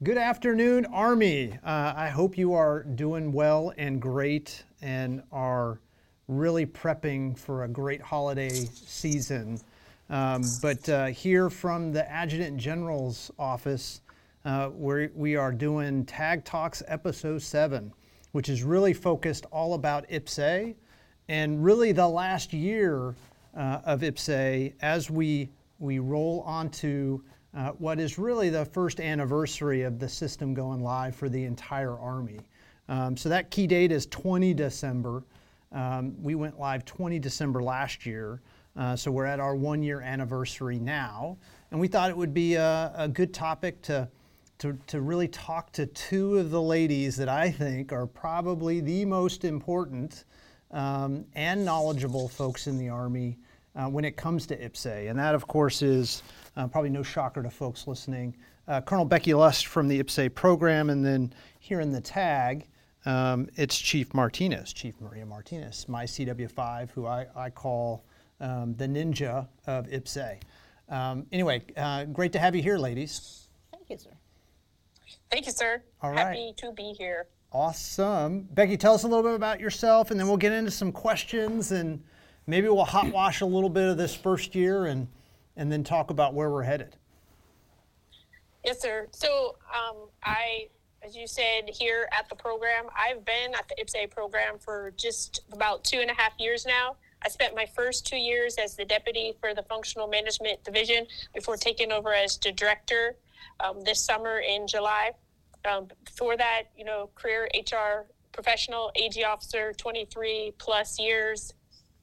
Good afternoon, Army. I hope you are doing well and great and are really prepping for a great holiday season. But here from the Adjutant General's office, we are doing Tag Talks Episode 7, which is really focused all about IPPS-A and really the last year of IPPS-A as we roll onto what is really the first anniversary of the system going live for the entire Army. So that key date is 20 December. We went live 20 December last year. So we're at our 1-year anniversary now. And we thought it would be a good topic to really talk to two of the ladies that I think are probably the most important and knowledgeable folks in the Army when it comes to IPPS-A. And that, of course, is probably no shocker to folks listening. Colonel Becky Lust from the IPPS-A program, and then here in the tag, it's Chief Martinez, Chief Maria Martinez, my CW5, who I call the ninja of IPPS-A. Anyway, great to have you here, ladies. Thank you, sir. Thank you, sir. All right. Happy to be here. Awesome. Becky, tell us a little bit about yourself, and then we'll get into some questions, and maybe we'll hot wash a little bit of this first year and then talk about where we're headed. Yes, sir. So as you said, here at the program, I've been at the IPPS-A program for just about 2.5 years now. I spent my first 2 years as the deputy for the Functional Management Division before taking over as the director this summer in July. Before that, career HR professional, AG officer, 23 plus years.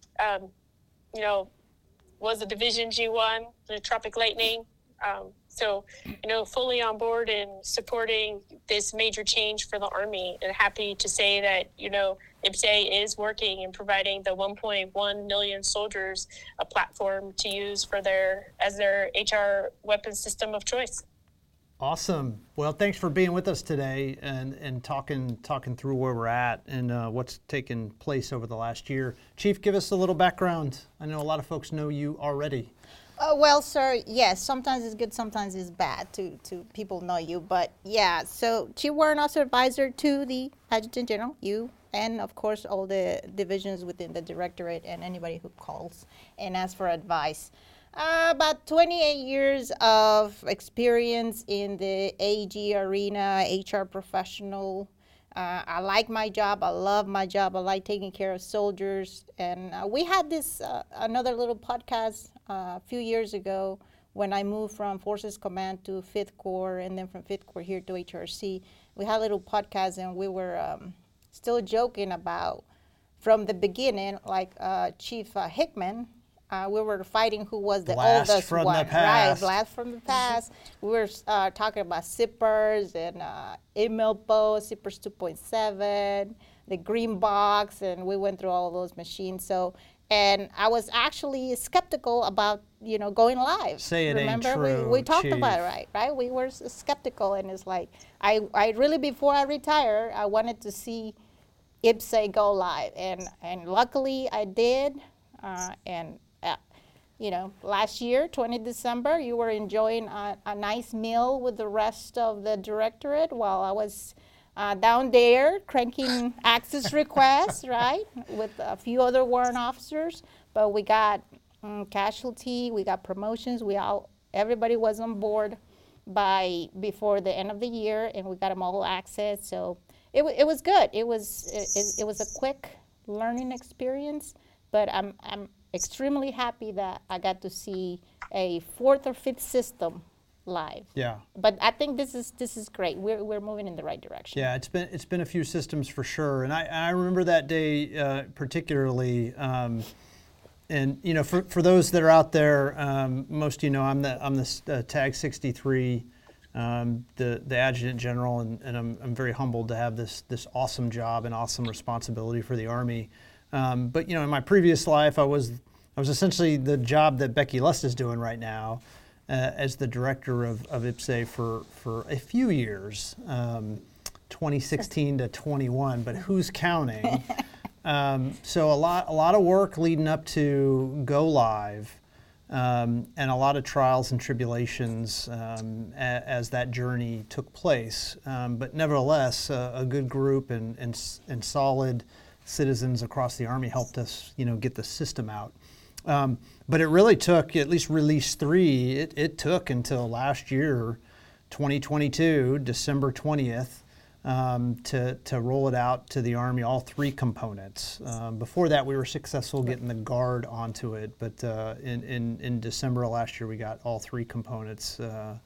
Was a Division G1, the Tropic Lightning. So, fully on board and supporting this major change for the Army, and happy to say that, IPPS-A is working and providing the 1.1 million soldiers a platform to use as their HR weapon system of choice. Awesome. Well, thanks for being with us today and talking through where we're at and what's taken place over the last year. Chief, give us a little background. I know a lot of folks know you already. Well, sir, yes, sometimes it's good, sometimes it's bad to people know you. But yeah, so Chief Warrant Officer Advisor to the Adjutant General, you, and of course all the divisions within the Directorate and anybody who calls and asks for advice. About 28 years of experience in the AG arena, HR professional. I like my job. I love my job. I like taking care of soldiers. And we had this another little podcast a few years ago when I moved from Forces Command to 5th Corps and then from 5th Corps here to HRC. We had a little podcast and we were still joking about from the beginning, like Chief Hickman, we were fighting who was the oldest one, right? Blast from the past. We were talking about zippers and Imilpo, zippers 2.7, the green box, and we went through all those machines. So, and I was actually skeptical about, going live. Say it Remember? ain't true, we talked Chief. about it, right? We were skeptical, and it's like, I really, before I retire, I wanted to see IPPS-A go live, and luckily I did, last year, 20 December, you were enjoying a nice meal with the rest of the Directorate while I was down there cranking access requests, right, with a few other warrant officers. But we got casualty, we got promotions, everybody was on board before the end of the year, and we got them all access. So it was good. It was a quick learning experience, but I'm extremely happy that I got to see a 4th or 5th system live. Yeah. But I think this is great. We're moving in the right direction. Yeah, it's been a few systems for sure, and I remember that day particularly. And for those that are out there, most I'm the Tag 63, the Adjutant General, and I'm very humbled to have this awesome job and awesome responsibility for the Army. But in my previous life, I was essentially the job that Becky Lust is doing right now, as the director of IPPS-A for a few years, 2016 to 21. But who's counting? So a lot of work leading up to go live. and a lot of trials and tribulations as that journey took place. But nevertheless, a good group and solid citizens across the Army helped us, get the system out. But it really took, at least Release 3, it took until last year, 2022, December 20th, to roll it out to the Army, all 3 components. Before that, we were successful getting the Guard onto it, but in December of last year, we got all 3 components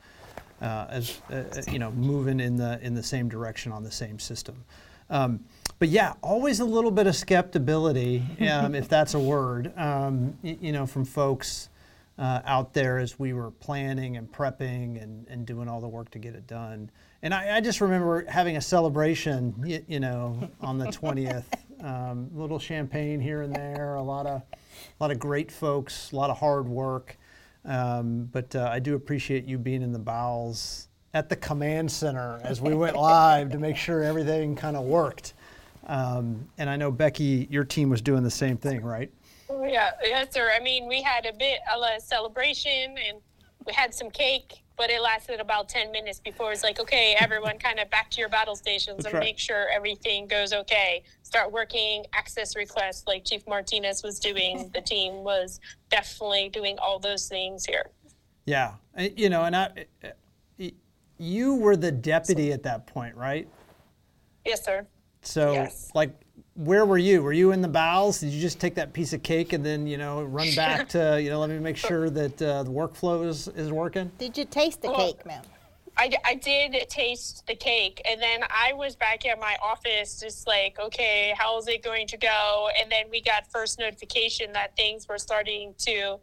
moving in the same direction on the same system. But yeah, always a little bit of skepticism, if that's a word, from folks out there as we were planning and prepping and doing all the work to get it done. And I just remember having a celebration, on the 20th, little champagne here and there, a lot of great folks, a lot of hard work. But I do appreciate you being in the bowels at the command center as we went live to make sure everything kind of worked. And I know, Becky, your team was doing the same thing, right? Yeah, yes, sir. I mean, we had a bit of a celebration and we had some cake, but it lasted about 10 minutes before it's like, okay, everyone kind of back to your battle stations and make sure everything goes okay. Start working access requests like Chief Martinez was doing. The team was definitely doing all those things here. Yeah. You were the deputy at that point, right? Yes, sir. So, yes. Where were you? Were you in the bowels? Did you just take that piece of cake and then, run back to, let me make sure that the workflow is working? Did you taste the cake, ma'am? I did taste the cake, and then I was back at my office just like, okay, how is it going to go? And then we got first notification that things were starting to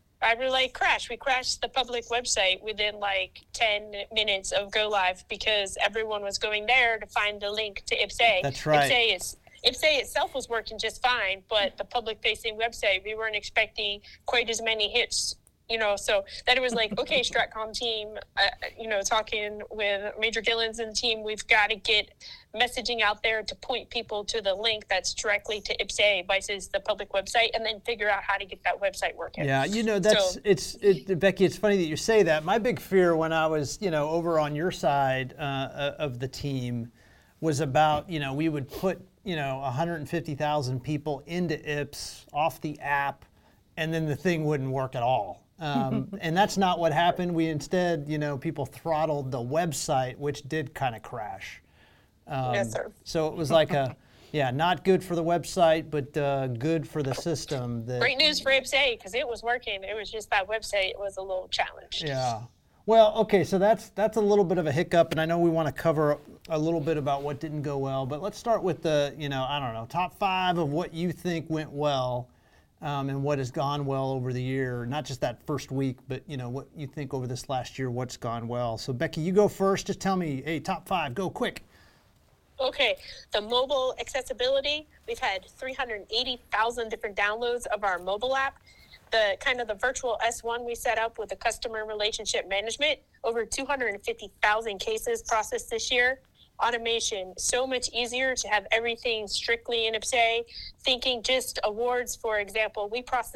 crash. We crashed the public website within 10 minutes of go live because everyone was going there to find the link to IPSA. That's right. IPSA itself was working just fine, but the public-facing website, we weren't expecting quite as many hits, so then it was like, okay, StratCom team, talking with Major Gillens and the team, we've got to get messaging out there to point people to the link that's directly to IPSA versus the public website, and then figure out how to get that website working. Yeah, Becky, it's funny that you say that. My big fear when I was, over on your side of the team was about, we would put 150,000 people into IPS off the app, and then the thing wouldn't work at all. And that's not what happened. We instead, people throttled the website, which did kind of crash. Yes, sir. So it was like not good for the website, but good for the system. Great news for IPSA because it was working. It was just that website was a little challenged. Yeah. Well, okay, so that's a little bit of a hiccup, and I know we want to cover a little bit about what didn't go well, but let's start with the, top 5 of what you think went well and what has gone well over the year, not just that first week, but, what you think over this last year, what's gone well. So, Becky, you go first. Just tell me, hey, top 5, go quick. Okay, the mobile accessibility, we've had 380,000 different downloads of our mobile app. The virtual S1 we set up with the customer relationship management, over 250,000 cases processed this year. Automation, so much easier to have everything strictly in IPSA. Thinking just awards, for example,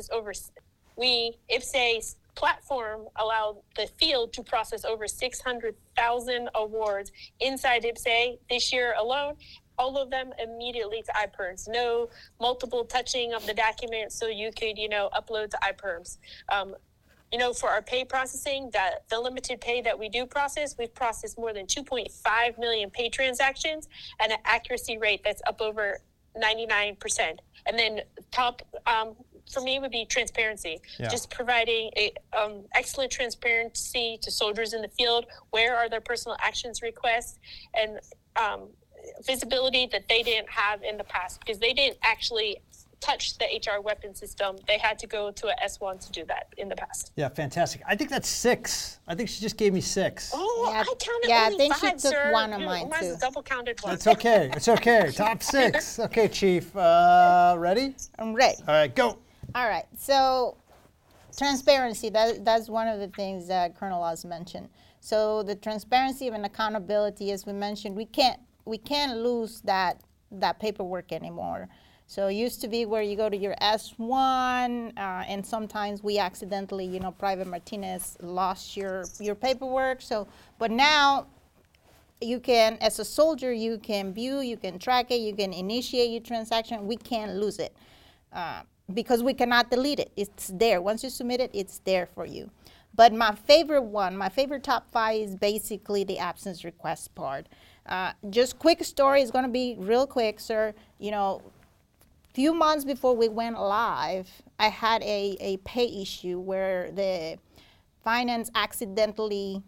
IPSA's platform allowed the field to process over 600,000 awards inside IPSA this year alone. All of them immediately to iPerms. No multiple touching of the document, so you could, upload to iPerms. For our pay processing, the limited pay that we do process, we've processed more than 2.5 million pay transactions at an accuracy rate that's up over 99%. And then top for me would be transparency. Yeah. Just providing excellent transparency to soldiers in the field. Where are their personal actions requests? And visibility that they didn't have in the past because they didn't actually touch the HR weapon system. They had to go to a S1 to do that in the past. Yeah, fantastic. I think that's 6. I think she just gave me 6. Oh, yeah, I counted I only think 5, she took sir. one of mine Mine's too. a double counted one. It's okay. It's okay. Top 6. Okay, Chief. Ready? I'm ready. All right, go. All right. So transparency, that's one of the things that Colonel Oz mentioned. So the transparency and accountability, as we mentioned, we can't lose that paperwork anymore. So it used to be where you go to your S1, and sometimes we accidentally, Private Martinez lost your paperwork. So, but now you can, as a soldier, you can view, you can track it, you can initiate your transaction. We can't lose it because we cannot delete it. It's there. Once you submit it, it's there for you. But my favorite top 5 is basically the absence request part. Just quick story, it's going to be real quick, sir. Few months before we went live, I had a pay issue where the finance accidentally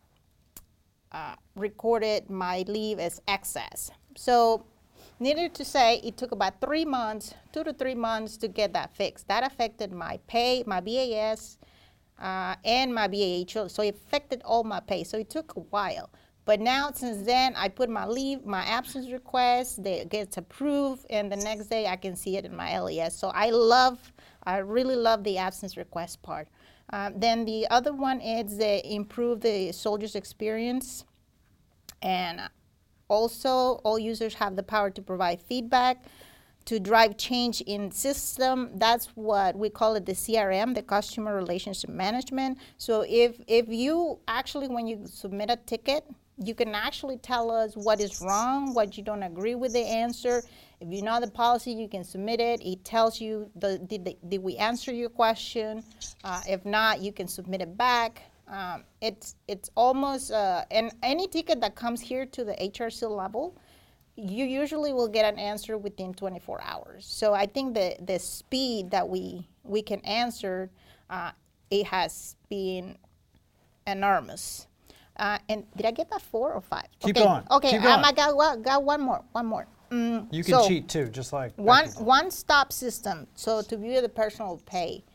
recorded my leave as excess. So needless to say, it took about 3 months, 2 to 3 months to get that fixed. That affected my pay, my BAS, and my BAH. So it affected all my pay. So it took a while. But now, since then, I put my leave, my absence request, it gets approved, and the next day I can see it in my LES. So I really love the absence request part. Then the other one is improve the soldier's experience. And also, all users have the power to provide feedback, to drive change in system. That's what we call it, the CRM, the Customer Relationship Management. So if you actually, when you submit a ticket, you can actually tell us what is wrong, what you don't agree with the answer. If you know the policy, you can submit it. It tells you, did we answer your question? If not, you can submit it back. It's almost, and any ticket that comes here to the HRC level, you usually will get an answer within 24 hours. So I think the speed that we can answer, it has been enormous. And did I get that 4 or 5? Keep okay. going. Okay, Keep going. I got one more. You can cheat too, just like one-stop system. So to view the personal pay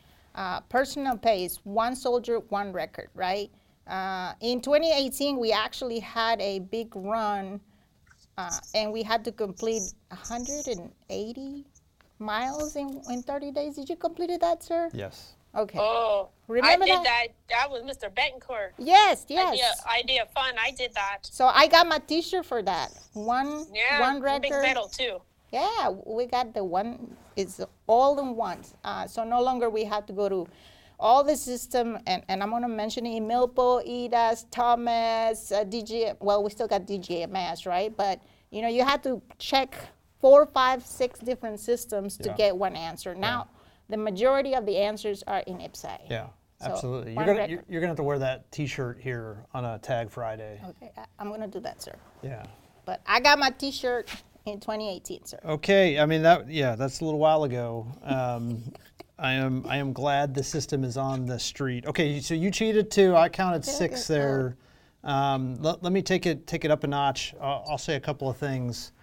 is one soldier, one record, right? In 2018, we actually had a big run, and we had to complete 180 miles in 30 days. Did you complete that, sir? Yes. Okay. Oh, Remember I did that? that. That was Mr. Betancourt. Yes. Idea fun. I did that. So I got my T-shirt for that. One record. Big medal too. Yeah, we got the one. It's all in one. So no longer we have to go to all the system, and I'm going to mention it, Milpo, EDAS, Thomas, DG. Well, we still got DGMS, right? But you have to check 4, 5, 6 different systems to get one answer. Now, the majority of the answers are in IPSA. Yeah, So, absolutely. one You're gonna have to wear that T-shirt here on a Tag Friday. Okay, I'm going to do that, sir. Yeah. But I got my T-shirt in 2018, sir. Okay. I mean that's a little while ago. I am glad the system is on the street. Okay, so you cheated too. I counted 6 there. Let me take it up a notch. I'll say a couple of things.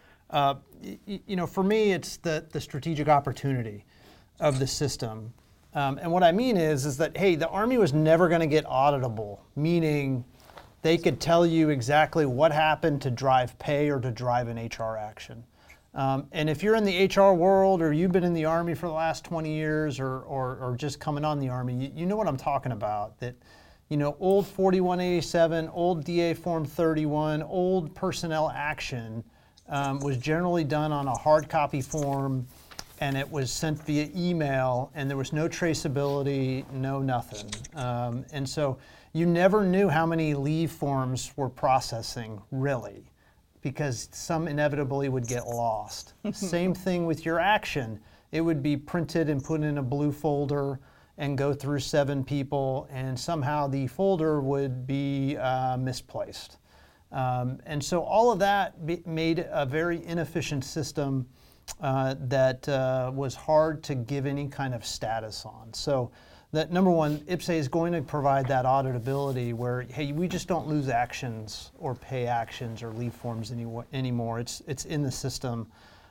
For me, it's the strategic opportunity of the system. And what I mean is that, hey, the Army was never going to get auditable, meaning they could tell you exactly what happened to drive pay or to drive an HR action. And if you're in the HR world, or you've been in the Army for the last 20 years, or just coming on the Army, you know what I'm talking about. That, old 4187, old DA Form 31, old personnel action was generally done on a hard copy form, and it was sent via email, and there was no traceability, no nothing. And so you never knew how many leave forms were processing, really, because some inevitably would get lost. Same thing with your action. It would be printed and put in a blue folder and go through 7 people, and somehow the folder would be misplaced. And so all of that made a very inefficient system that was hard to give any kind of status on. So that, number one, IPSA is going to provide that auditability where, hey, we just don't lose actions or pay actions or leave forms anymore. It's in the system.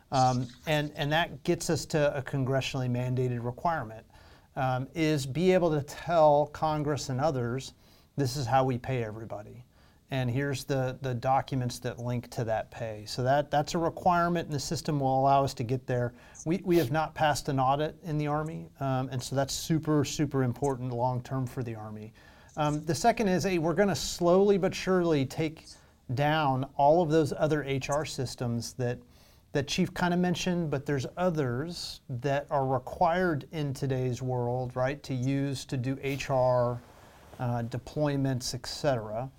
And that gets us to a congressionally mandated requirement, is be able to tell Congress and others, this is how we pay everybody. And here's the documents that link to that pay. So that's a requirement, and the system will allow us to get there. We have not passed an audit in the Army, and so that's super, super important long-term for the Army. The second is, we're going to slowly but surely take down all of those other HR systems that that Chief kind of mentioned, but there's others that are required in today's world, right, to use to do HR, deployments, et cetera.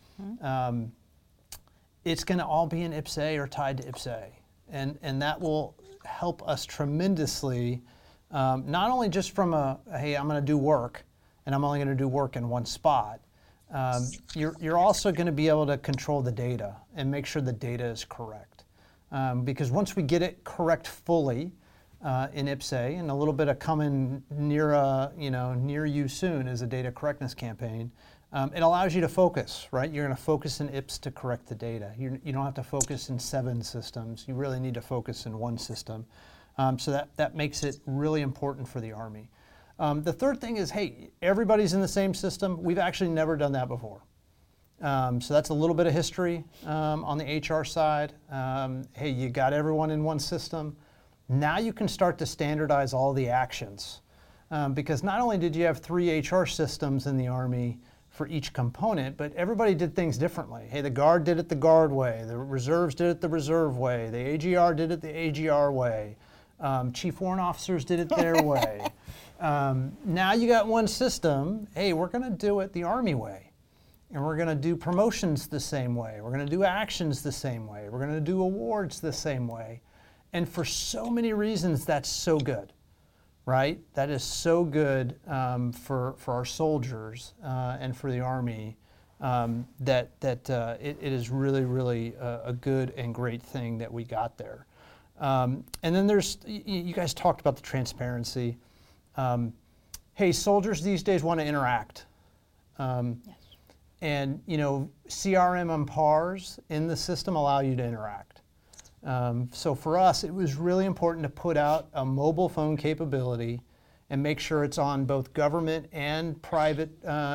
It's going to all be in IPPS-A or tied to IPPS-A. And that will help us tremendously, not only just from hey, I'm going to do work, and I'm only going to do work in one spot. You're also going to be able to control the data and make sure the data is correct. Because once we get it correct fully in IPPS-A, and a little bit of coming near you soon is a data correctness campaign, it allows you to focus, right? You're going to focus in IPPS to correct the data. You don't have to focus in 7 systems. You really need to focus in one system. So that makes it really important for the Army. The third thing is, hey, everybody's in the same system. We've actually never done that before. So that's a little bit of history on the HR side. Hey, you got everyone in one system. Now you can start to standardize all the actions. Because not only did you have 3 HR systems in the Army for each component, but everybody did things differently. Hey, the Guard did it the Guard way, the Reserves did it the Reserve way, the AGR did it the AGR way, Chief Warrant Officers did it their way. Now you got one system. Hey, we're going to do it the Army way. And we're going to do promotions the same way. We're going to do actions the same way. We're going to do awards the same way. And for so many reasons, that's so good, right? That is so good for our soldiers and for the Army that it is really, really a good and great thing that we got there. And then you guys talked about the transparency. Hey, soldiers these days want to interact. Yes. And, CRM and PARs in the system allow you to interact. So for us, it was really important to put out a mobile phone capability and make sure it's on both government and private,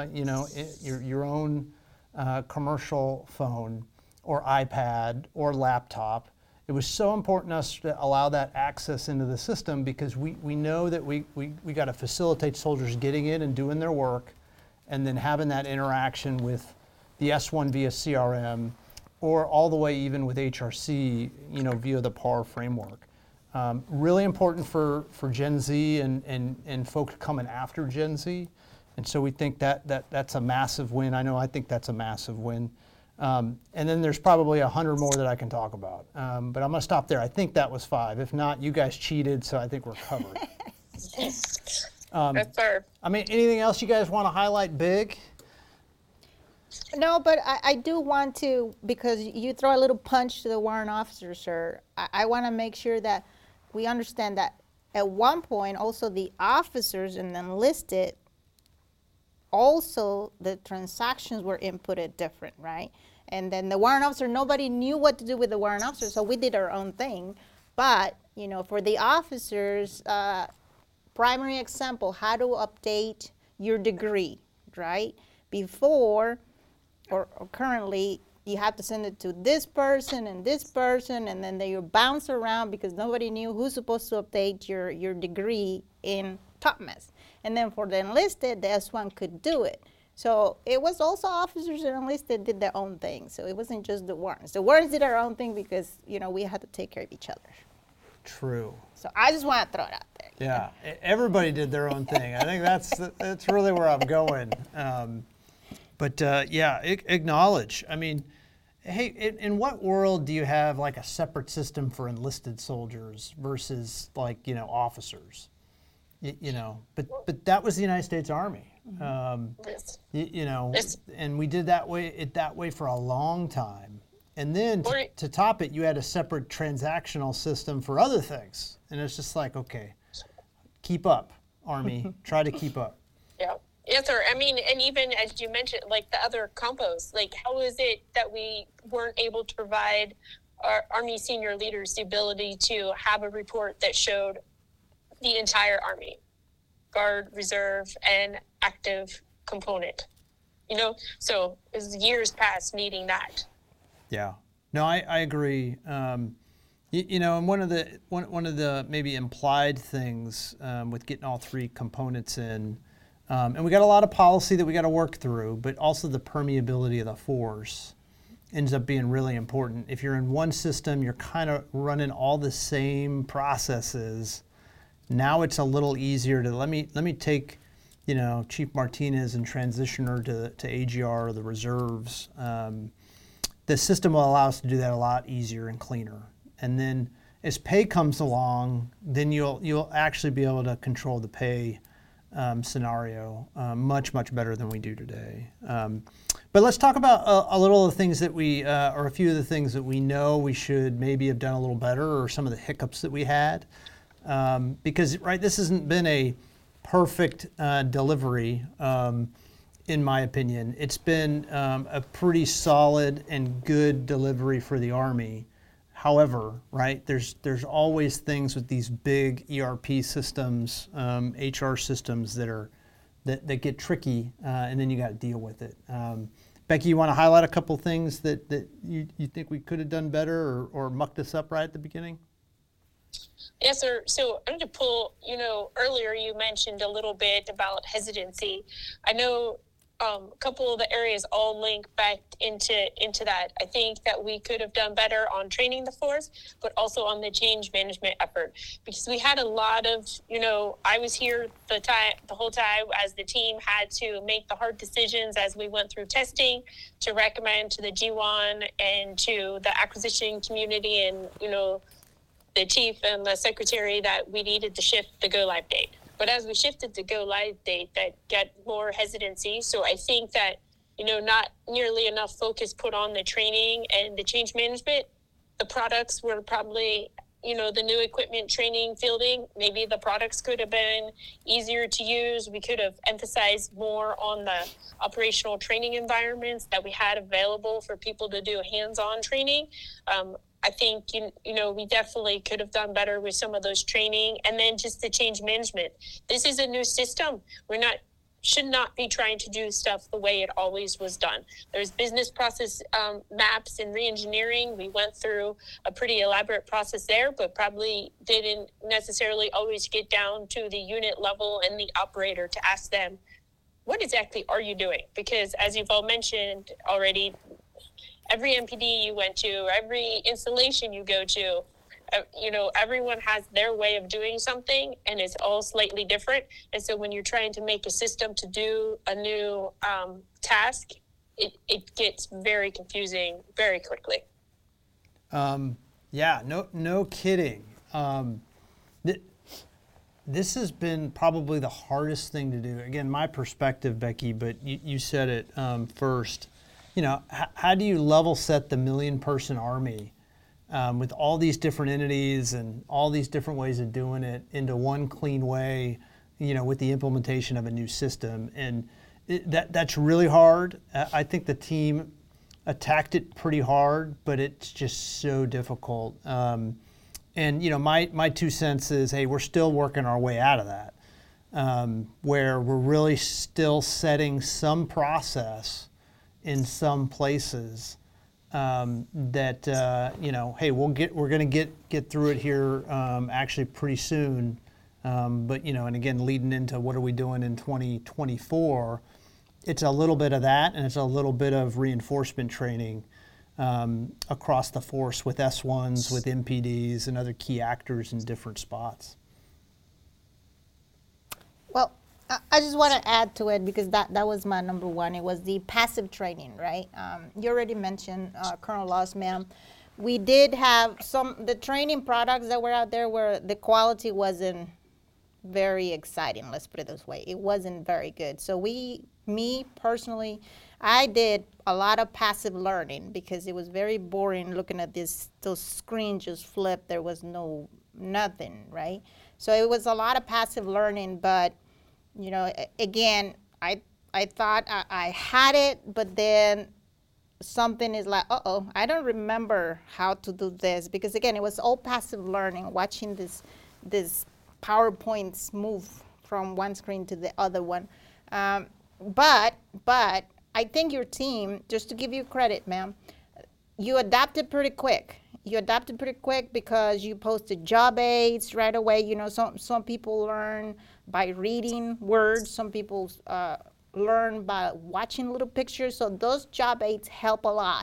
your own commercial phone or iPad or laptop. It was so important to us to allow that access into the system because we know that we got to facilitate soldiers getting in and doing their work and then having that interaction with the S1 via CRM or all the way even with HRC, via the PAR framework. Really important for Gen Z and folks coming after Gen Z. And so we think that's a massive win. I think that's a massive win. And then there's probably 100 more that I can talk about. But I'm going to stop there. I think that was 5. If not, you guys cheated, so I think we're covered. Yes, sir. Anything else you guys want to highlight big? No, but I do want to, because you throw a little punch to the warrant officer, sir. I want to make sure that we understand that at one point also the officers and enlisted, also the transactions were inputted different, right? And then the warrant officer, nobody knew what to do with the warrant officer, so we did our own thing. But, for the officers, primary example, how to update your degree, right? Before or currently, you have to send it to this person, and then they bounce around because nobody knew who's supposed to update your degree in TOPMES. And then for the enlisted, the S1 could do it. So it was also officers and enlisted did their own thing. So it wasn't just the warrants. The warrants did our own thing because, we had to take care of each other. True. So I just want to throw it out there. Yeah, everybody did their own thing. I think that's really where I'm going. Acknowledge. Hey, in what world do you have like a separate system for enlisted soldiers versus officers? But that was the United States Army. Yes. Yes. And we did that way for a long time. And then to top it, you had a separate transactional system for other things. And it's just like, okay, keep up, Army. Try to keep up. Yeah. Yes, sir. And even as you mentioned, like the other compos, like how is it that we weren't able to provide our Army senior leaders the ability to have a report that showed the entire Army, Guard, Reserve, and active component? So it was years past needing that. Yeah. No, I agree. And one of the maybe implied things with getting all 3 components in, and we got a lot of policy that we got to work through, but also the permeability of the force ends up being really important. If you're in one system, you're kind of running all the same processes. Now it's a little easier to let me take, Chief Martinez and transition her to AGR or the reserves. The system will allow us to do that a lot easier and cleaner. And then as pay comes along, then you'll actually be able to control the pay scenario much better than we do today. But let's talk about a little of the things that or a few of the things that we know we should maybe have done a little better, or some of the hiccups that we had. Because, right, this hasn't been a perfect delivery, in my opinion. It's been a pretty solid and good delivery for the Army. However, right, there's always things with these big ERP systems, HR systems that get tricky, and then you got to deal with it. Becky, you want to highlight a couple things that you think we could have done better or mucked us up right at the beginning? Yes, sir. So I'm going to pull, earlier you mentioned a little bit about hesitancy. I know a couple of the areas all link back into that. I think that we could have done better on training the force, but also on the change management effort, because we had a lot of, I was here the whole time as the team had to make the hard decisions as we went through testing to recommend to the G1 and to the acquisition community and, the chief and the secretary that we needed to shift the go live date. But as we shifted the go live date, that got more hesitancy. So I think that, not nearly enough focus put on the training and the change management. The products were probably, the new equipment training fielding, maybe the products could have been easier to use. We could have emphasized more on the operational training environments that we had available for people to do hands-on training. I think, we definitely could have done better with some of those training, and then just the change management. This is a new system. Should not be trying to do stuff the way it always was done. There's business process maps and re-engineering. We went through a pretty elaborate process there, but probably didn't necessarily always get down to the unit level and the operator to ask them, what exactly are you doing? Because as you've all mentioned already, every MPD you went to, every installation you go to, everyone has their way of doing something, and it's all slightly different. And so when you're trying to make a system to do a new task, it gets very confusing very quickly. Yeah, no kidding. This has been probably the hardest thing to do. Again, my perspective, Becky, but you said it first. How do you level set the 1 million person Army with all these different entities and all these different ways of doing it into one clean way, with the implementation of a new system? And that's really hard. I think the team attacked it pretty hard, but it's just so difficult. And my 2 cents is, hey, we're still working our way out of that, where we're really still setting some process in some places that hey, we're going to get through it here actually pretty soon. But and again, leading into what are we doing in 2024, it's a little bit of that, and it's a little bit of reinforcement training across the force with S1s, with MPDs, and other key actors in different spots. Well, I just want to add to it, because that was my number one. It was the passive training, right? You already mentioned, Colonel Laws, ma'am. We did have the training products that were out there where the quality wasn't very exciting, let's put it this way. It wasn't very good. So me personally, I did a lot of passive learning, because it was very boring looking at those screens just flip. There was nothing, right? So it was a lot of passive learning, but again, I thought I had it, but then something is like, I don't remember how to do this, because again, it was all passive learning, watching this PowerPoints move from one screen to the other one. But I think your team, just to give you credit, ma'am, you adapted pretty quick. Because you posted job aids right away. Some people learn by reading words. Some people learn by watching little pictures. So those job aids help a lot.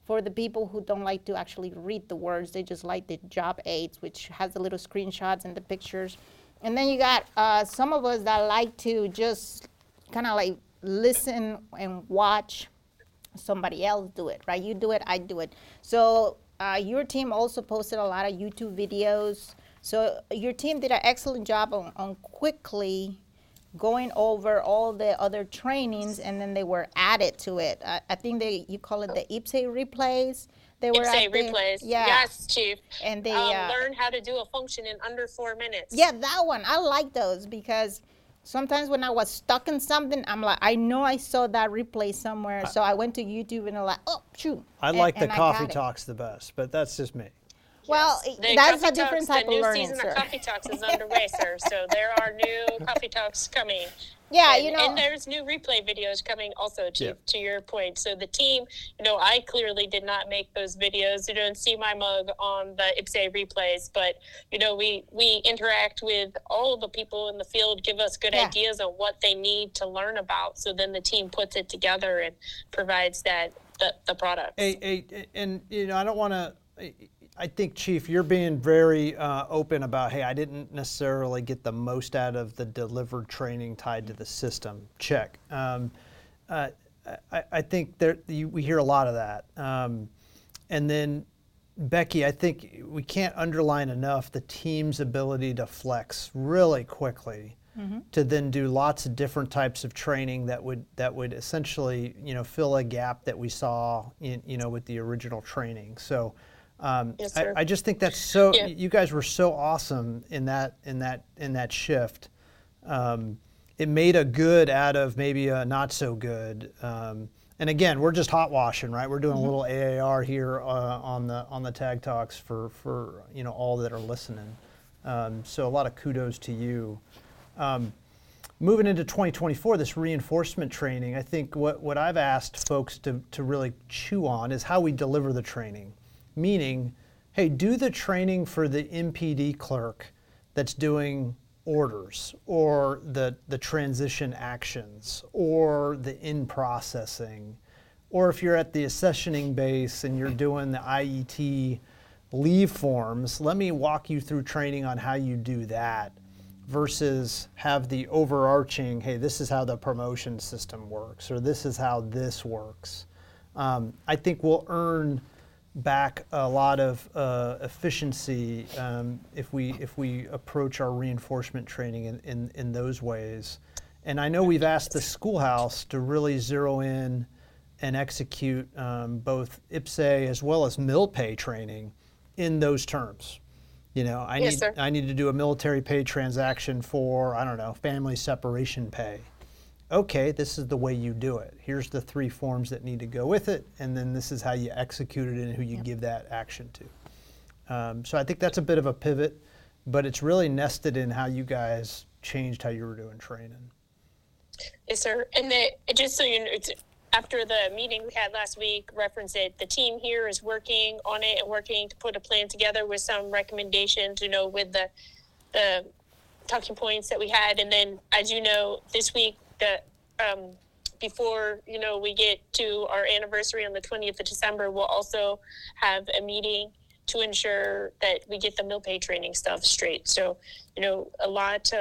for the people who don't like to actually read the words, they just like the job aids, which has the little screenshots and the pictures. And then you got some of us that like to just kind of like listen and watch somebody else do it, right? You do it, I do it. So your team also posted a lot of YouTube videos. So your team did an excellent job on quickly going over all the other trainings, and then they were added to it. I think you call it the IPSE replays. They were IPSE out there. replays. Yeah. Yes, Chief. And they learn how to do a function in under 4 minutes. Yeah, that one. I like those because sometimes when I was stuck in something, I'm like, I know I saw that replay somewhere. So I went to YouTube and I'm like, oh, shoot. I like the and I coffee got it. talks the best, but that's just me. Well, The that's Coffee a different Talks, type of learning, The new season sir. of Coffee Talks is underway, sir. So there are new Coffee Talks coming. Yeah, and, you know. and there's new replay videos coming also, Chief, Yeah. to your point. So the team, I clearly did not make those videos. You don't see my mug on the IPSE replays, but, we interact with all the people in the field, give us good Yeah. ideas on what they need to learn about. So then the team puts it together and provides the product. And I don't want to. I think, Chief, you're being very open about, hey, I didn't necessarily get the most out of the delivered training tied to the system. Check. I think we hear a lot of that. And then, Becky, I think we can't underline enough the team's ability to flex really quickly to then do lots of different types of training that would essentially, fill a gap that we saw with the original training. So. Yes, sir. I just think that's so. Yeah. You guys were so awesome in that shift. It made a good out of maybe a not so good. And again, we're just hot washing, right? We're doing a little AAR here on the Tag Talks for all that are listening. So a lot of kudos to you. Moving into 2024, this reinforcement training, I think what I've asked folks to really chew on is how we deliver the training. Meaning, hey, do the training for the MPD clerk that's doing orders or the transition actions or the in-processing. Or if you're at the accessioning base and you're doing the IET leave forms, let me walk you through training on how you do that versus have the overarching, hey, this is how the promotion system works or this is how this works. I think we'll earn back a lot of efficiency if we approach our reinforcement training in those ways. And I know we've asked the schoolhouse to really zero in and execute both IPSE as well as MilPay training in those terms. Yes, sir. I need to do a military pay transaction for, I don't know, family separation pay. Okay, this is the way you do it. Here's the 3 forms that need to go with it, and then this is how you execute it and who you give that action to. So I think that's a bit of a pivot, but it's really nested in how you guys changed how you were doing training. Yes, sir. And just so you know, after the meeting we had last week, reference it, the team here is working on it and working to put a plan together with some recommendations, with the talking points that we had. And then, as you know, this week, before we get to our anniversary on the 20th of December, we'll also have a meeting to ensure that we get the MilPay training stuff straight. So, a lot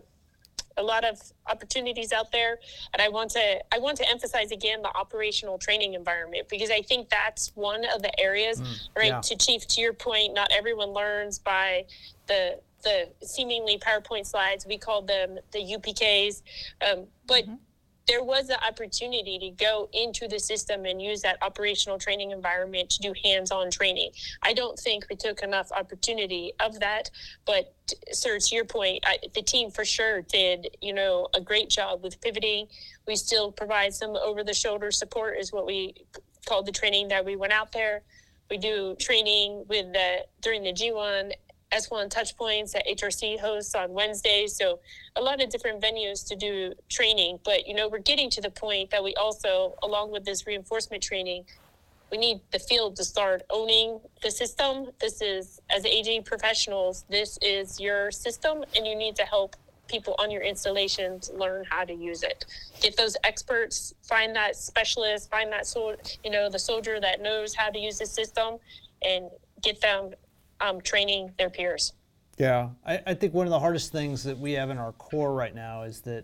of opportunities out there, and I want to emphasize again the operational training environment, because I think that's one of the areas, right? Yeah. To your point, not everyone learns by the seemingly PowerPoint slides. We call them the UPKs, but there was the opportunity to go into the system and use that operational training environment to do hands-on training. I don't think we took enough opportunity of that, but sir, to your point, the team for sure did, a great job with pivoting. We still provide some over-the-shoulder support is what we called the training that we went out there. We do training during the G1, S1 touch points that HRC hosts on Wednesdays. So a lot of different venues to do training, but we're getting to the point that we also, along with this reinforcement training, we need the field to start owning the system. This is, as AG professionals, this is your system, and you need to help people on your installations learn how to use it. Get those experts, find that specialist, find that the soldier that knows how to use the system, and get them training their peers. Yeah, I think one of the hardest things that we have in our core right now is that,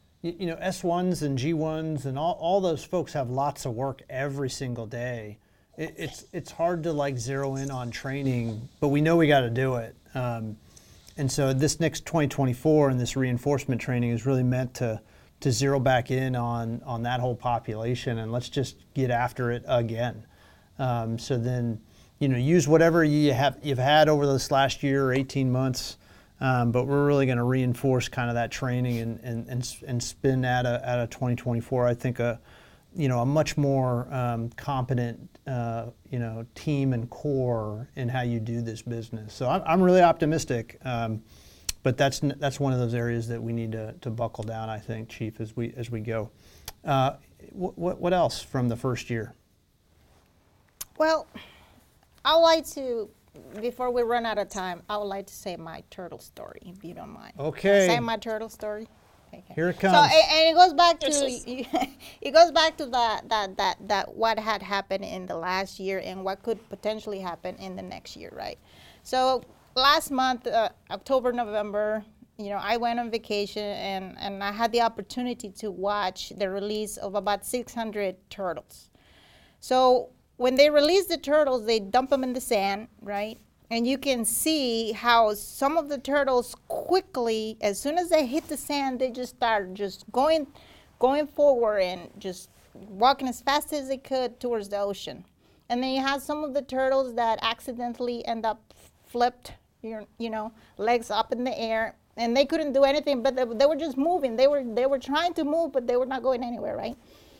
S1s and G1s and all those folks have lots of work every single day. It's hard to like zero in on training, but we know we got to do it. And so this next 2024 and this reinforcement training is really meant to zero back in on that whole population, and let's just get after it again. So then, use whatever you've had over this last year or 18 months, but we're really going to reinforce kind of that training and spin at a 2024. I think a much more competent team and core in how you do this business. So I'm really optimistic, but that's one of those areas that we need to buckle down, I think, Chief, as we go. What else from the first year? Well, I would like to, before we run out of time, I would like to say my turtle story, if you don't mind. Okay. Say my turtle story. Okay. Here it comes. So, and it goes back to it goes back to that what had happened in the last year and what could potentially happen in the next year, right? So last month, October, November, I went on vacation and I had the opportunity to watch the release of about 600 turtles. So when they release the turtles, they dump them in the sand, right? And you can see how some of the turtles quickly, as soon as they hit the sand, they just start just going forward and just walking as fast as they could towards the ocean. And then you have some of the turtles that accidentally end up flipped, legs up in the air, and they couldn't do anything, but they were just moving. They were trying to move, but they were not going anywhere, right?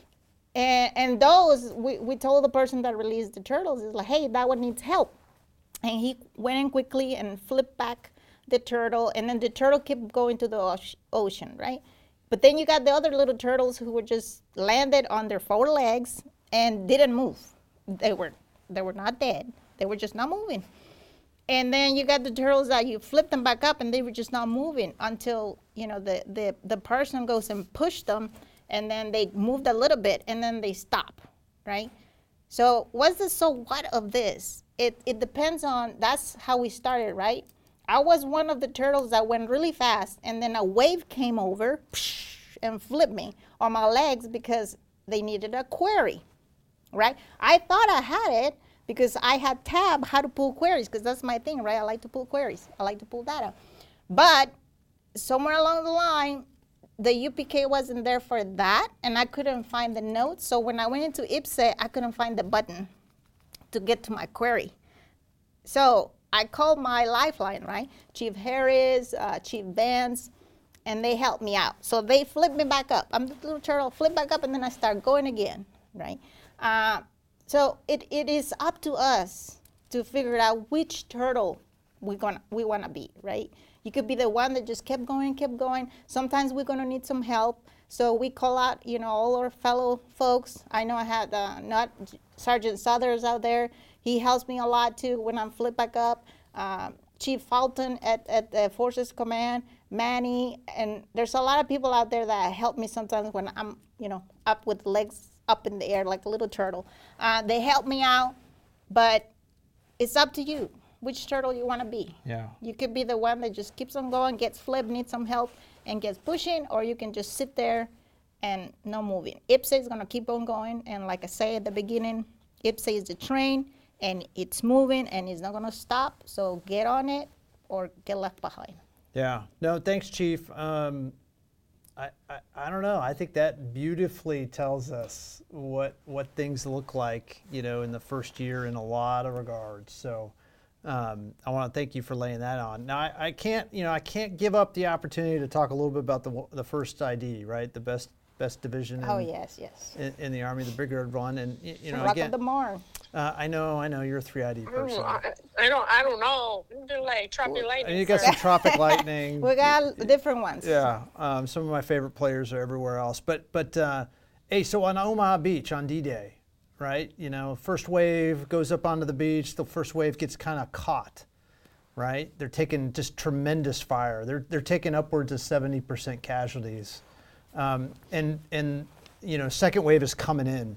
And those, we told the person that released the turtles, is like, hey, that one needs help. And he went in quickly and flipped back the turtle, and then the turtle kept going to the ocean, right? But then you got the other little turtles who were just landed on their four legs and didn't move. They were not dead. They were just not moving. And then you got the turtles that you flip them back up, and they were just not moving until the person goes and pushed them, and then they moved a little bit, and then they stop, right? So what's the so what of this? It depends on, that's how we started, right? I was one of the turtles that went really fast, and then a wave came over and flipped me on my legs because they needed a query, right? I thought I had it because I had tabbed how to pull queries, because that's my thing, right? I like to pull queries. I like to pull data. But somewhere along the line, the UPK wasn't there for that, and I couldn't find the notes. So when I went into IPSE, I couldn't find the button to get to my query. So I called my lifeline, right? Chief Harris, Chief Vance, and they helped me out. So they flipped me back up. I'm the little turtle, flip back up, and then I start going again, right? So it is up to us to figure out which turtle we want to be, right? You could be the one that just kept going. Sometimes we're going to need some help. So we call out, all our fellow folks. I know I had not Sergeant Southers out there. He helps me a lot too when I'm flipped back up. Chief Fulton at the Forces Command, Manny, and there's a lot of people out there that help me sometimes when I'm, up with legs up in the air like a little turtle. They help me out, but it's up to you which turtle you want to be. Yeah. You could be the one that just keeps on going, gets flipped, needs some help, and gets pushing, or you can just sit there and no moving. IPSE is going to keep on going, and like I say at the beginning, IPSE is the train, and it's moving, and it's not going to stop, so get on it or get left behind. Yeah. No, thanks, Chief. I don't know. I think that beautifully tells us what things look like, in the first year in a lot of regards. So I want to thank you for laying that on. Now I can't give up the opportunity to talk a little bit about the first ID, right? The best division. Yes. In the Army, the Brigade one, and Rock again. of the Marne. I know. You're a 3ID person. I don't know. They're like tropic lightning. And you got some tropic lightning. We got different ones. Yeah. Some of my favorite players are everywhere else. But hey, so on Omaha Beach on D-Day, right? First wave goes up onto the beach. The first wave gets kind of caught. right? They're taking just tremendous fire. They're taking upwards of 70% casualties. And second wave is coming in.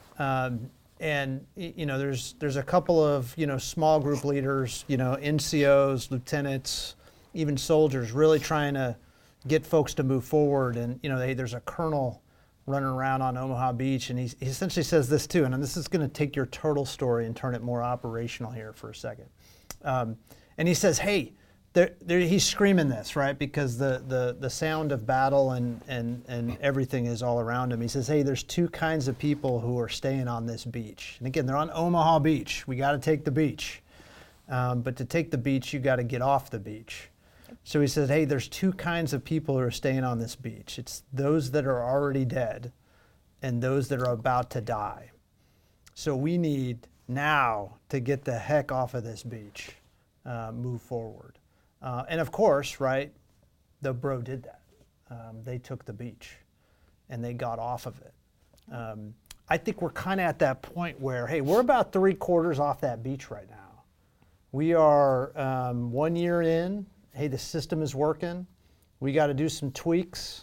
There's a couple of, small group leaders, NCOs, lieutenants, even soldiers really trying to get folks to move forward. And, there's a colonel running around on Omaha Beach, and he essentially says this too, and this is going to take your turtle story and turn it more operational here for a second. And he says, hey, he's screaming this, right? Because the sound of battle and everything is all around him. He says, hey, there's two kinds of people who are staying on this beach. And again, they're on Omaha Beach. We got to take the beach. But to take the beach, you got to get off the beach. So he says, hey, there's two kinds of people who are staying on this beach. It's those that are already dead and those that are about to die. So we need now to get the heck off of this beach, move forward. And of course, right, the bro did that. They took the beach and they got off of it. I think we're kind of at that point where, hey, we're about 3/4 off that beach right now. We are 1 year in. Hey, the system is working. We got to do some tweaks,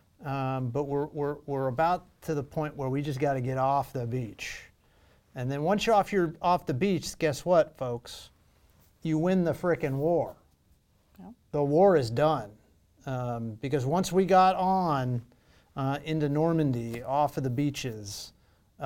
but we're about to the point where we just got to get off the beach. And then once you're off the beach, guess what, folks? You win the frickin' war. Yep. The war is done. Because once we got on into Normandy, off of the beaches,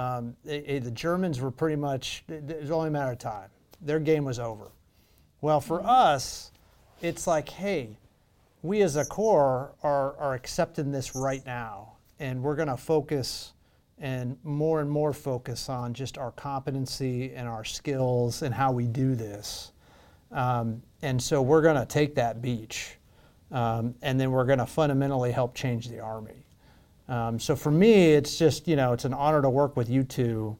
the Germans were pretty much, it was only a matter of time. Their game was over. Well, for us, it's like, hey, we as a Corps are accepting this right now. And we're going to focus and more focus on just our competency and our skills and how we do this. And so we're going to take that beach, and then we're going to fundamentally help change the Army. So for me, it's just, it's an honor to work with you two.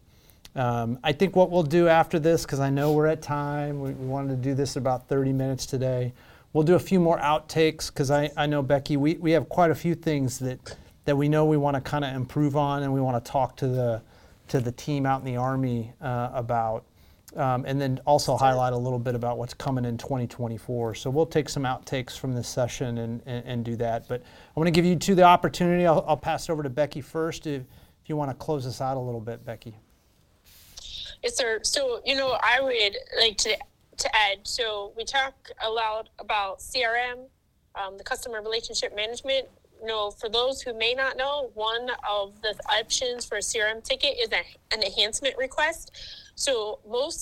I think what we'll do after this, because I know we're at time, we wanted to do this about 30 minutes today. We'll do a few more outtakes, because I know, Becky, we have quite a few things that we know we want to kind of improve on, and we want to talk to the team out in the Army about. And then also highlight a little bit about what's coming in 2024. So we'll take some outtakes from this session and do that. But I want to give you two the opportunity. I'll pass it over to Becky first if you want to close us out a little bit, Becky. Yes, sir. So, I would like to add, so we talk a lot about CRM, the customer relationship management. For those who may not know, one of the options for a CRM ticket is an enhancement request. So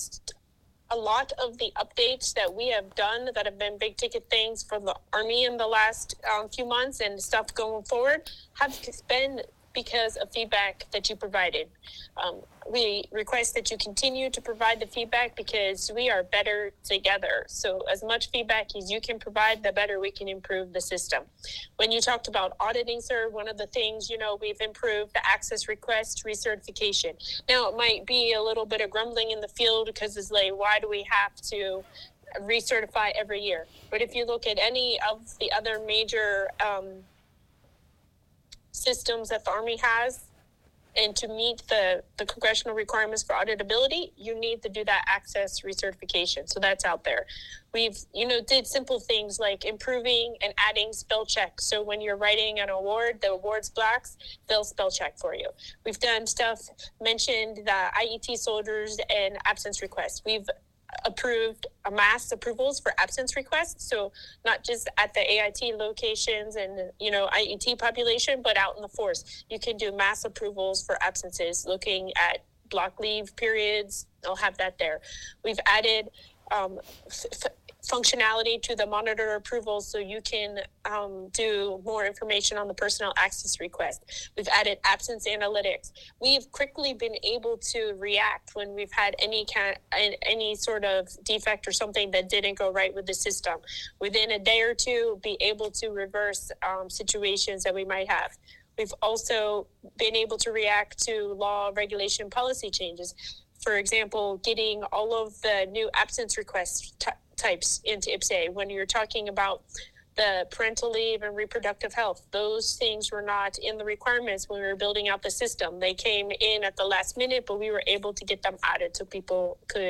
a lot of the updates that we have done that have been big ticket things for the Army in the last few months and stuff going forward have been because of feedback that you provided. We request that you continue to provide the feedback because we are better together. So as much feedback as you can provide, the better we can improve the system. When you talked about auditing, sir, one of the things, we've improved the access request recertification. Now, it might be a little bit of grumbling in the field because it's like, why do we have to recertify every year? But if you look at any of the other major systems that the Army has, and to meet the congressional requirements for auditability, you need to do that access recertification. So that's out there. We've, did simple things like improving and adding spell check. So when you're writing an award, the awards blocks, they'll spell check for you. We've done stuff, mentioned the IET soldiers and absence requests. We've approved mass approvals for absence requests, so not just at the AIT locations and IET population, but out in the force. You can do mass approvals for absences, looking at block leave periods. They'll have that there. We've added functionality to the monitor approvals so you can do more information on the personnel access request. We've added absence analytics. We've quickly been able to react when we've had any sort of defect or something that didn't go right with the system. Within a day or two, be able to reverse situations that we might have. We've also been able to react to law, regulation, policy changes. For example, getting all of the new absence requests types into IPSA. When you're talking about the parental leave and reproductive health, those things were not in the requirements when we were building out the system. They came in at the last minute, but we were able to get them added so people could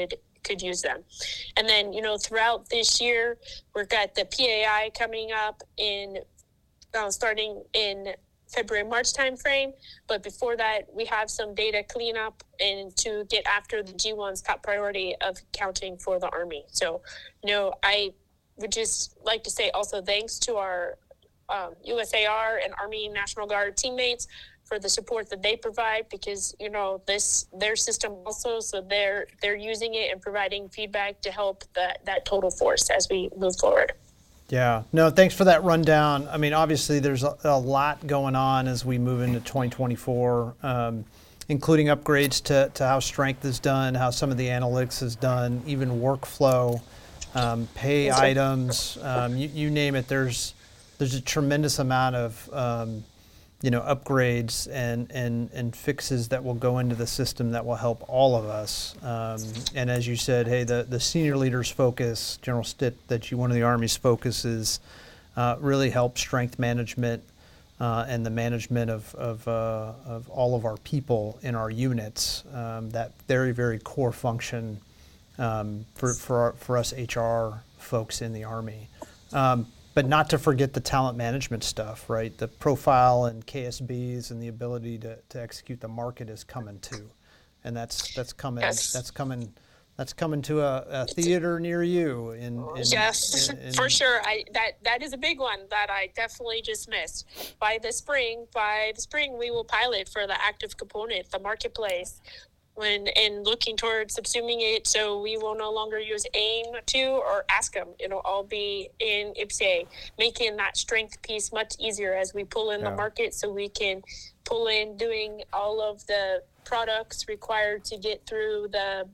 could use them. And then, throughout this year, we've got the PAI coming up in starting in February, March timeframe. But before that, we have some data cleanup and to get after the G1's top priority of accounting for the Army. So, I would just like to say also thanks to our USAR and Army National Guard teammates for the support that they provide, because their system also, so they're using it and providing feedback to help that total force as we move forward. Yeah, no, thanks for that rundown. I mean, obviously there's a lot going on as we move into 2024, including upgrades to how strength is done, how some of the analytics is done, even workflow, pay items, you name it. There's a tremendous amount of upgrades and fixes that will go into the system that will help all of us. And as you said, hey, the senior leaders' focus, General Stitt, one of the Army's focus is really help strength management and the management of all of our people in our units. That very, very core function for us HR folks in the Army. But not to forget the talent management stuff, right? The profile and KSBs and the ability to execute the market is coming too, and that's coming. Yes. That's coming to a theater near you. Yes, for sure. That is a big one that I definitely just missed. By the spring, we will pilot for the active component, the marketplace. And looking towards subsuming it, so we will no longer use AIM-2 or ASCM. It'll all be in IPSA, making that strength piece much easier as we pull in the market, so we can pull in doing all of the products required to get through the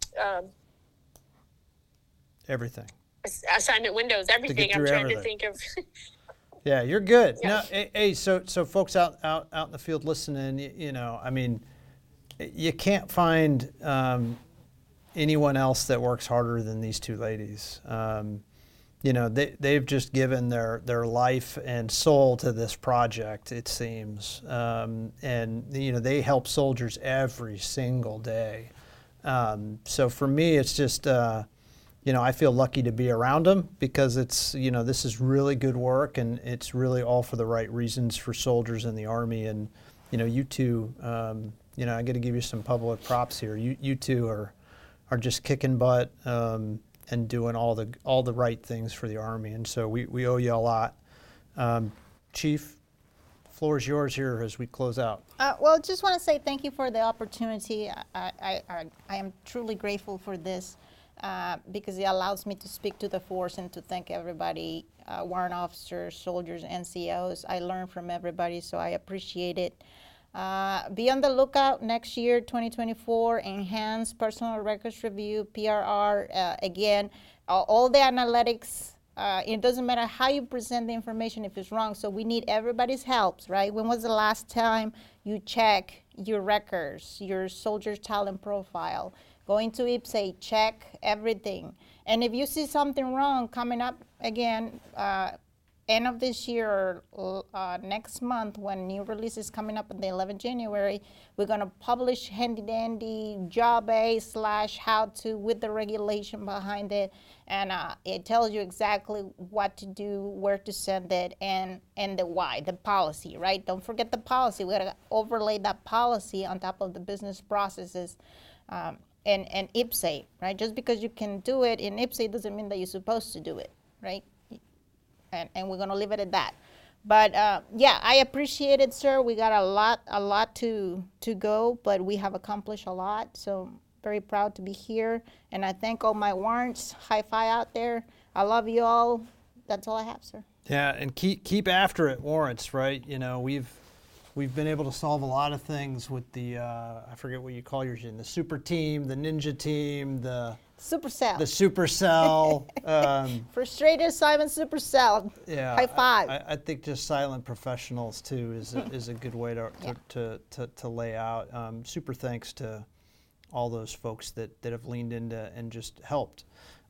everything. Assignment windows, everything. I'm trying to think of. Yeah, you're good. Yeah. No, hey, so folks out in the field listening, I mean, you can't find anyone else that works harder than these two ladies. They've just given their life and soul to this project, it seems. And they help soldiers every single day. So for me, it's just, I feel lucky to be around them, because it's, this is really good work, and it's really all for the right reasons for soldiers in the Army. And, you two, I got to give you some public props here. You two are just kicking butt and doing all the right things for the Army, and so we owe you a lot. Chief, floor is yours here as we close out. Well, just want to say thank you for the opportunity. I am truly grateful for this because it allows me to speak to the force and to thank everybody, warrant officers, soldiers, NCOs. I learn from everybody, so I appreciate it. Be on the lookout next year, 2024, Enhanced Personal Records Review, PRR. Again, all the analytics, it doesn't matter how you present the information if it's wrong, so we need everybody's help, right? When was the last time you check your records, your soldier's talent profile? Go into IPSA, check everything. And if you see something wrong coming up again, end of this year or next month, when new release is coming up on the 11th January, we're going to publish handy dandy job A / how to with the regulation behind it, and it tells you exactly what to do, where to send it, and the why, the policy, right? Don't forget the policy. We got to overlay that policy on top of the business processes. And IPSA, right? Just because you can do it in IPSA doesn't mean that you're supposed to do it, right? And we're going to leave it at that. But yeah, I appreciate it, sir. We got a lot to go, but we have accomplished a lot. So very proud to be here. And I thank all my warrants. High five out there. I love you all. That's all I have, sir. Yeah, and keep after it, warrants, right? We've been able to solve a lot of things with the, I forget what you call yours, the super team, the ninja team, the Supercell. The Supercell. Frustrated Simon Supercell. Yeah. High five. I think just silent professionals too is a good way to lay out. Super thanks to all those folks that have leaned into and just helped.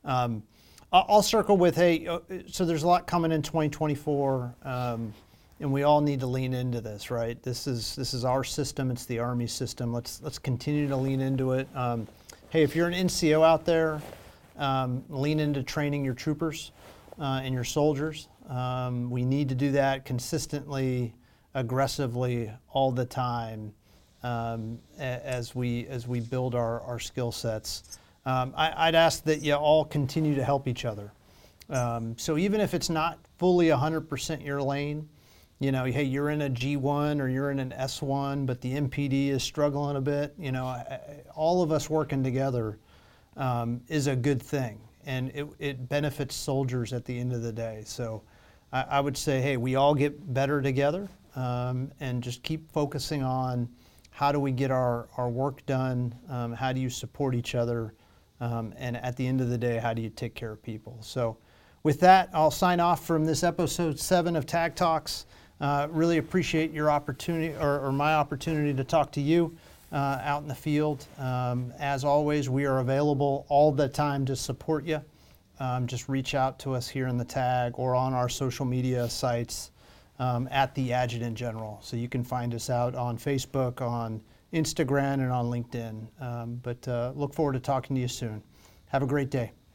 I'll circle with, hey, so there's a lot coming in 2024. And we all need to lean into this, right? This is our system. It's the Army system. Let's continue to lean into it. hey, if you're an NCO out there, lean into training your troopers and your soldiers. We need to do that consistently, aggressively, all the time as we build our skill sets. I'd ask that you all continue to help each other. So even if it's not fully 100% your lane, you know, hey, you're in a G1 or you're in an S1, but the MPD is struggling a bit, you know, all of us working together is a good thing, and it benefits soldiers at the end of the day. So I would say, hey, we all get better together, and just keep focusing on how do we get our work done, how do you support each other, and at the end of the day, how do you take care of people? So with that, I'll sign off from this episode 7 of TAG Talks. Really appreciate your opportunity, or my opportunity to talk to you out in the field. As always, we are available all the time to support you. Just reach out to us here in the TAG or on our social media sites at the Adjutant General. So you can find us out on Facebook, on Instagram, and on LinkedIn. But look forward to talking to you soon. Have a great day.